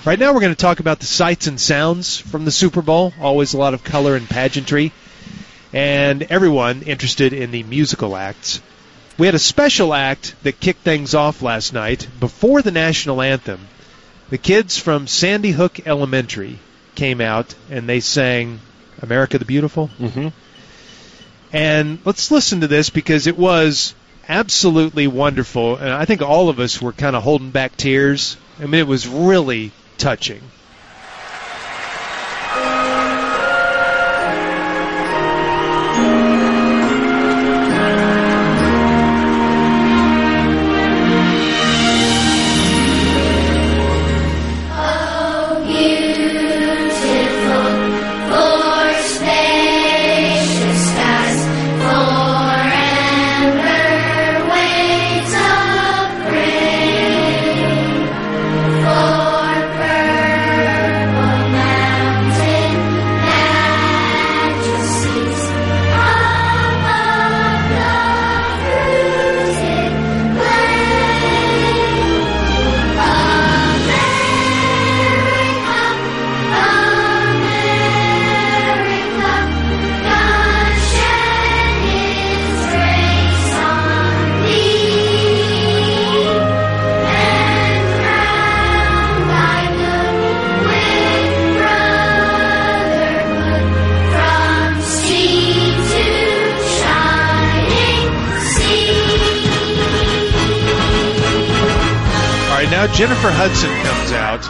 Right now we're going to talk about the sights and sounds from the Super Bowl. Always a lot of color and pageantry. And everyone interested in the musical acts. We had a special act that kicked things off last night. Before the national anthem, the kids from Sandy Hook Elementary came out and they sang America the Beautiful. Mm-hmm. And let's listen to this because it was absolutely wonderful. And I think all of us were kind of holding back tears. I mean, it was really touching. Jennifer Hudson comes out.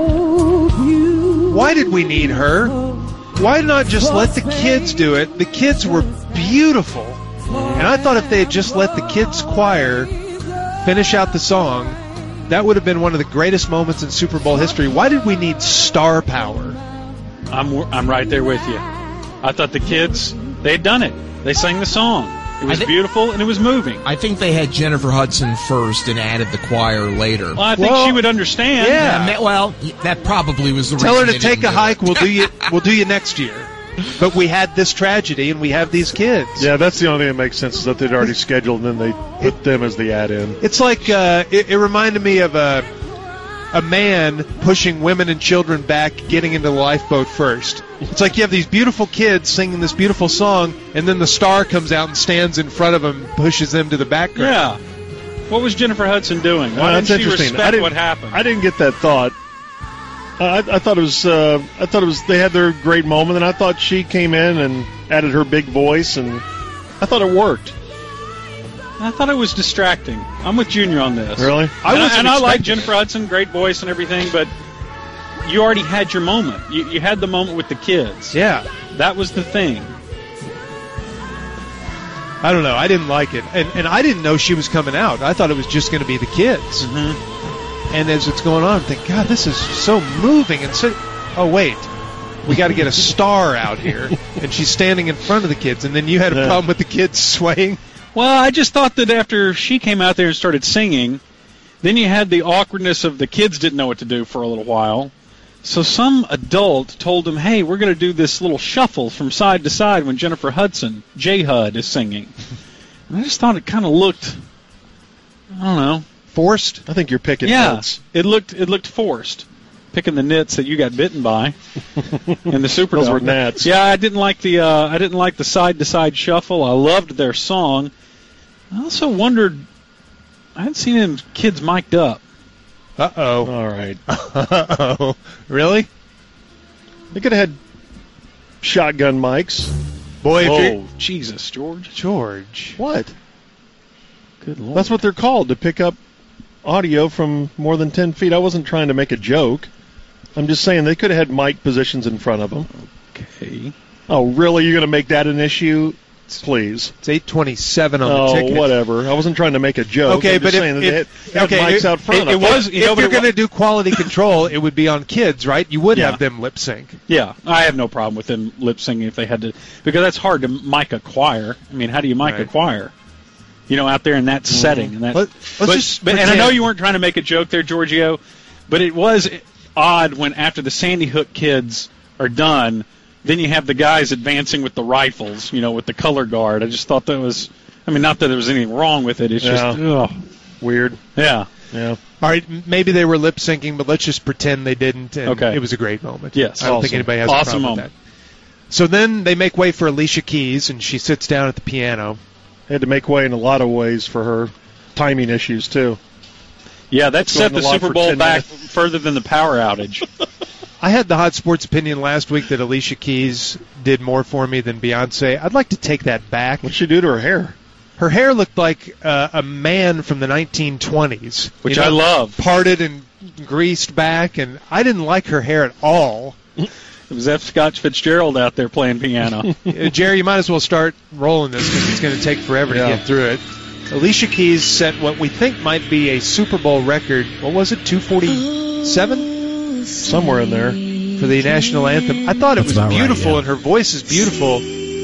Why did we need her? Why not just let the kids do it? The kids were beautiful. And I thought if they had just let the kids' choir finish out the song, that would have been one of the greatest moments in Super Bowl history. Why did we need star power? I'm right there with you. I thought the kids, they had done it. They sang the song. It was beautiful, and it was moving. I think they had Jennifer Hudson first and added the choir later. Well, I think she would understand. Yeah. Well, that probably was the reason. Tell her to take a hike. We'll do you next year. But we had this tragedy, and we have these kids. Yeah, that's the only thing that makes sense is that they'd already scheduled, and then they put them as the add-in. It's like it reminded me of a man pushing women and children back, getting into the lifeboat first. It's like you have these beautiful kids singing this beautiful song, and then the star comes out and stands in front of them and pushes them to the background. Yeah. What was Jennifer Hudson doing? Why that's didn't she interesting. respect what happened? I didn't get that thought. I thought it was they had their great moment, and I thought she came in and added her big voice, and I thought it worked. I thought it was distracting. I'm with Junior on this. Really? I like Jennifer Hudson, great voice and everything, but you already had your moment. You had the moment with the kids. Yeah. That was the thing. I don't know. I didn't like it. And I didn't know she was coming out. I thought it was just going to be the kids. Mm-hmm. And as it's going on, I'm thinking, God, this is so moving. And so, oh, wait. We got to get a star out here. And she's standing in front of the kids. And then you had a problem with the kids swaying. Well, I just thought that after she came out there and started singing, then you had the awkwardness of the kids didn't know what to do for a little while. So some adult told them, hey, we're going to do this little shuffle from side to side when Jennifer Hudson, J-HUD, is singing. And I just thought it kind of looked, I don't know. Forced? I think you're picking nits. It looked forced. Picking the nits that you got bitten by in the Superdome. Those were gnats. Yeah, I didn't like the side to side shuffle. I loved their song. I also wondered, I hadn't seen them kids mic'd up. Uh-oh. All right. Uh-oh. Really? They could have had shotgun mics. Boy, Jesus, George. George. What? Good Lord. That's what they're called, to pick up audio from more than 10 feet. I wasn't trying to make a joke. I'm just saying they could have had mic positions in front of them. Okay. Oh, really? You're going to make that an issue? Please. It's $8.27 on the ticket. Oh, whatever. I wasn't trying to make a joke. Okay, I'm just but saying they had mics out front. If you're going to do quality control, it would be on kids, right? You would have them lip sync. Yeah, I have no problem with them lip syncing if they had to, because that's hard to mic a choir. I mean, how do you mic a choir? You know, out there in that setting. And and I know you weren't trying to make a joke there, Giorgio, but it was odd when after the Sandy Hook kids are done, then you have the guys advancing with the rifles, you know, with the color guard. I just thought that was, I mean, not that there was anything wrong with it. It's just, weird. Yeah. Yeah. All right, maybe they were lip syncing, but let's just pretend they didn't. And it was a great moment. Yes, I don't think anybody has a problem with that. So then they make way for Alicia Keys, and she sits down at the piano. They had to make way in a lot of ways for her timing issues too. Yeah, that set the Super Bowl back further than the power outage. I had the Hot Sports opinion last week that Alicia Keys did more for me than Beyonce. I'd like to take that back. What'd she do to her hair? Her hair looked like a man from the 1920s. Which I love. Parted and greased back, and I didn't like her hair at all. It was F. Scott Fitzgerald out there playing piano. Jerry, you might as well start rolling this because it's going to take forever to get through it. Alicia Keys set what we think might be a Super Bowl record. What was it, 247? Somewhere in there. For the national anthem. I thought it was beautiful, and her voice is beautiful.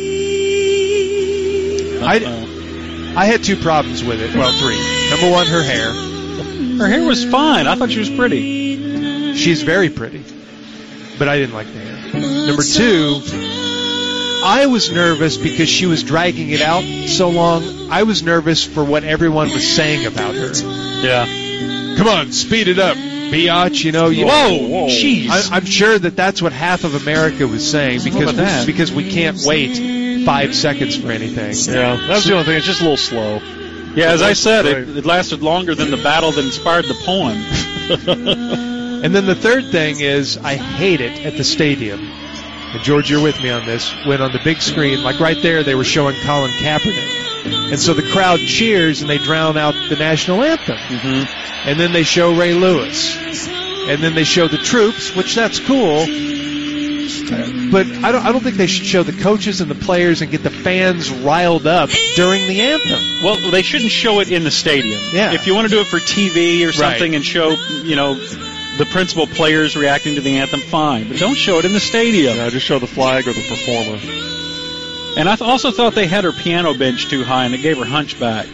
I had two problems with it. Well, three. Number one, her hair. Her hair was fine. I thought she was pretty. She's very pretty. But I didn't like the hair. Number two, I was nervous because she was dragging it out so long. I was nervous for what everyone was saying about her. Yeah. Come on, speed it up, biatch. Whoa, jeez. I'm sure that's what half of America was saying because we can't wait 5 seconds for anything. Yeah, that's the only thing. It's just a little slow. Yeah, as I said, it lasted longer than the battle that inspired the poem. And then the third thing is I hate it at the stadium. And George, you're with me on this. When on the big screen, like right there, they were showing Colin Kaepernick. And so the crowd cheers and they drown out the national anthem. Mm-hmm. And then they show Ray Lewis. And then they show the troops, which that's cool. But I don't think they should show the coaches and the players and get the fans riled up during the anthem. Well, they shouldn't show it in the stadium. Yeah. If you want to do it for TV or something and show, the principal players reacting to the anthem, fine. But don't show it in the stadium. No, just show the flag or the performer. And I also thought they had her piano bench too high, and it gave her hunchback.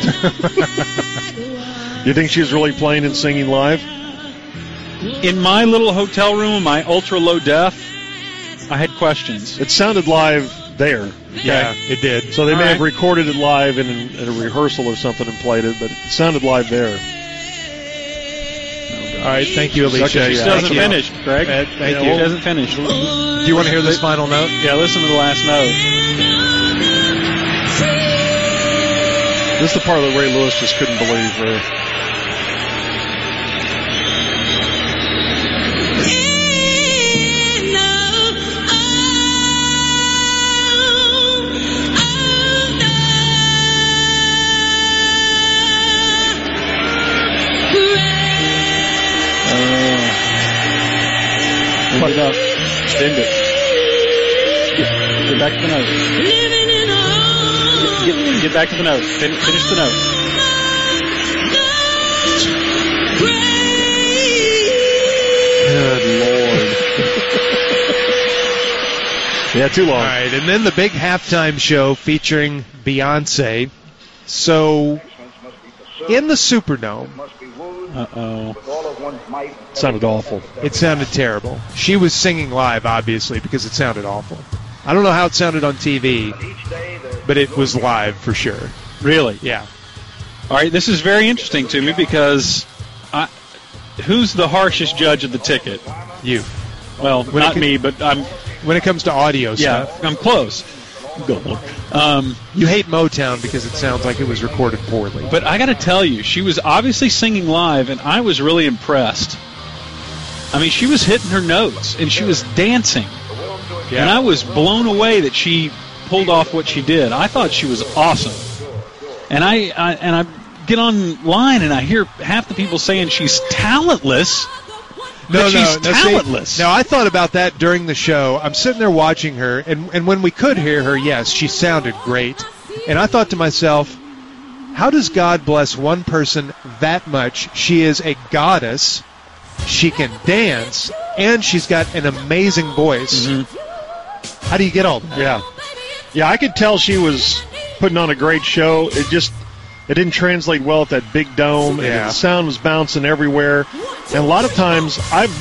You think she was really playing and singing live? In my little hotel room, my ultra-low def, I had questions. It sounded live there. Okay? Yeah, it did. So they may have recorded it live in a rehearsal or something and played it, but it sounded live there. All right, thank you, Alicia. Okay, she hasn't finished, Greg. Thank you. She hasn't finished. Do you want to hear this final note? Yeah, listen to the last note. This is the part that Ray Lewis just couldn't believe. Put it up. Extend it. Get back to the note. Get back to the note. Finish the note. Good Lord. Yeah, too long. All right, and then the big halftime show featuring Beyonce. So, in the Superdome. Uh-oh. It sounded awful. It sounded terrible. She was singing live, obviously, because it sounded awful. I don't know how it sounded on TV, but it was live for sure. Really? Yeah. All right, this is very interesting to me because who's the harshest judge of the ticket? You. Well, not me, but I'm... When it comes to audio stuff. Yeah, I'm close. You hate Motown because it sounds like it was recorded poorly. But I got to tell you, she was obviously singing live, and I was really impressed. I mean, she was hitting her notes, and she was dancing. Yeah. And I was blown away that she pulled off what she did. I thought she was awesome. And I get online, and I hear half the people saying she's talentless. She's talentless. Now, I thought about that during the show. I'm sitting there watching her, and when we could hear her, yes, she sounded great. And I thought to myself, how does God bless one person that much? She is a goddess. She can dance, and she's got an amazing voice. Mm-hmm. How do you get all that? Yeah, I could tell she was putting on a great show. It didn't translate well at that big dome, and the sound was bouncing everywhere. And a lot of times, I've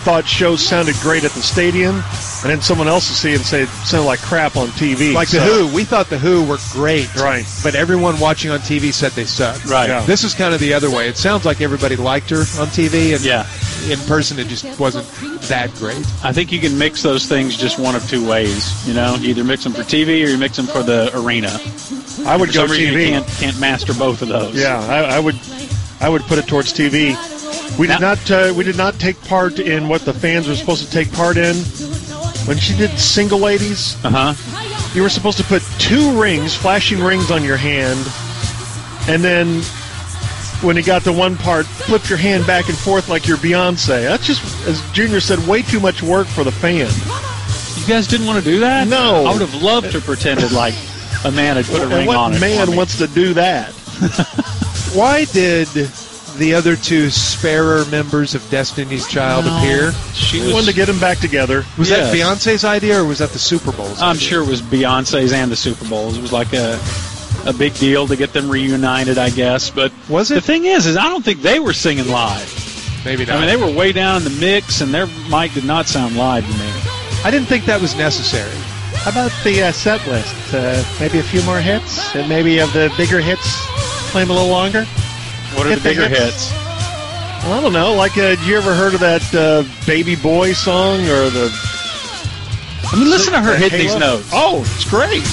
thought shows sounded great at the stadium, and then someone else will see it and say it sounded like crap on TV. Like The Who. We thought The Who were great. Right. But everyone watching on TV said they sucked. Right. Yeah. This is kind of the other way. It sounds like everybody liked her on TV, and in person it just wasn't that great. I think you can mix those things just one of two ways. You know, you either mix them for TV or you mix them for the arena. I would go TV. You can't master both of those. Yeah, I would put it towards TV. We did not take part in what the fans were supposed to take part in. When she did Single Ladies, you were supposed to put 2 rings, flashing rings on your hand, and then when you got to one part, flip your hand back and forth like you're Beyonce. That's just, as Junior said, way too much work for the fan. You guys didn't want to do that? No. I would have loved to pretended like a man had put a ring on it. What man wants to do that? Why did the other 2 sparer members of Destiny's Child appear? She wanted to get them back together. Was that Beyonce's idea, or was that the Super Bowl's idea? I'm sure it was Beyonce's and the Super Bowl's. It was like a big deal to get them reunited, I guess. But was it? The thing is I don't think they were singing live. Maybe not. I mean, they were way down in the mix, and their mic did not sound live to me. I didn't think that was necessary. How about the set list? Maybe a few more hits, and maybe of the bigger hits, play them a little longer. What are the bigger hits? Well, I don't know. Like, did you ever heard of that Baby Boy song or the? I mean, listen to her hit these notes. Oh, it's great.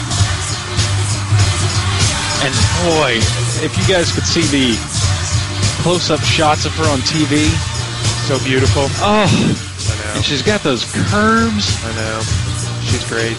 And boy, if you guys could see the close-up shots of her on TV, so beautiful. Oh, I know. And she's got those curves. I know. She's great.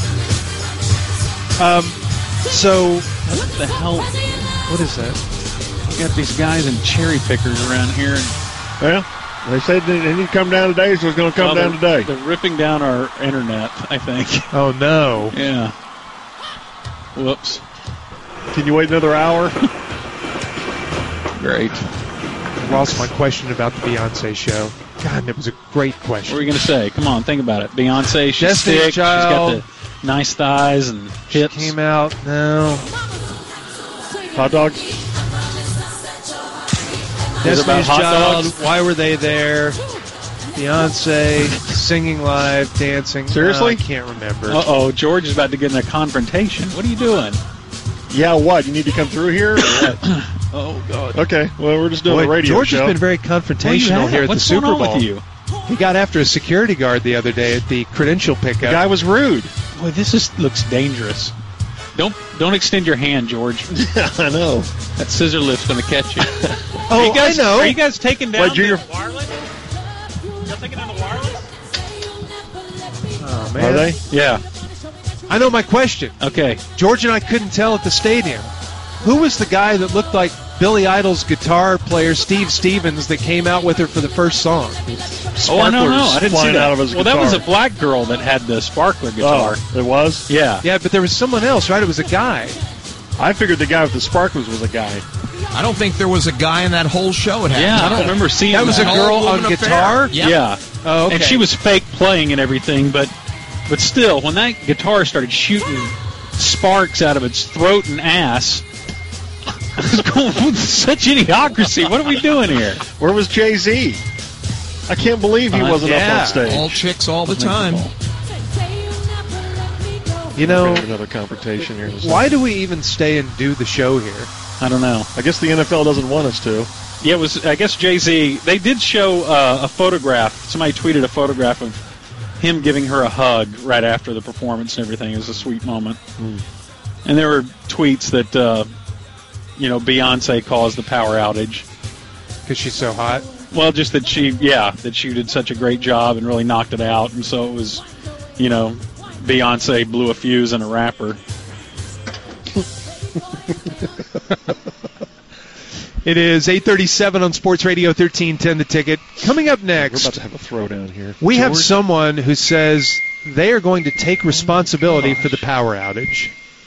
So what the hell? What is that? We got these guys in cherry pickers around here. Well, they said they need to come down today, so it's going to come down today. They're ripping down our internet, I think. Oh, no. Yeah. Whoops. Can you wait another hour? Great. I lost my question about the Beyonce show. God, that was a great question. What were you going to say? Come on, think about it. Beyonce, she's Destiny's thick. Child. She's got the nice thighs and hips. Came out. No. Hot dogs. Destiny's Child. Why were they there? Beyonce singing live, dancing. Seriously? I can't remember. Uh-oh, George is about to get in a confrontation. What are you doing? Yeah, what? You need to come through here? Oh, God. Okay, well, we're just doing a radio George show. has been very confrontational here at the Super Bowl. What's going on with you? He got after a security guard the other day at the credential pickup. The guy was rude. Boy, this looks dangerous. Don't extend your hand, George. I know. That scissor lift's going to catch you. Oh, I know. Are you guys taking down Junior? the wireless? Y'all taking down the wireless? Oh, man. Are they? Yeah. I know my question. Okay. George and I couldn't tell at the stadium. Who was the guy that looked like Billy Idol's guitar player, Steve Stevens, that came out with her for the first song? Oh, I don't know. I didn't see that. Out of his well, guitar. that was a black girl that had the sparkler guitar. Oh, it was? Yeah. Yeah, but there was someone else, right? It was a guy. I figured the guy with the sparklers was a guy. I don't think there was a guy in that whole show. Yeah, I don't remember seeing that. Was a girl on guitar? Yep. Yeah. Oh, okay. And she was fake playing and everything, but still, when that guitar started shooting sparks out of its throat and ass, I was going, such idiocracy. What are we doing here? Where was Jay-Z? I can't believe he wasn't up on stage. All chicks all the time. You know, another confrontation here. Why do we even stay and do the show here? I don't know. I guess the NFL doesn't want us to. Yeah, it was. I guess Jay-Z. They did show a photograph. Somebody tweeted a photograph of him giving her a hug right after the performance and everything. It was a sweet moment. And there were tweets that Beyonce caused the power outage because she's so hot. Well, just that she did such a great job and really knocked it out, and so it was, Beyonce blew a fuse in a rapper. It is 8:37 on Sports Radio 1310 The Ticket. Coming up next, we're about to have a throwdown here. We have someone who says they are going to take responsibility for the power outage.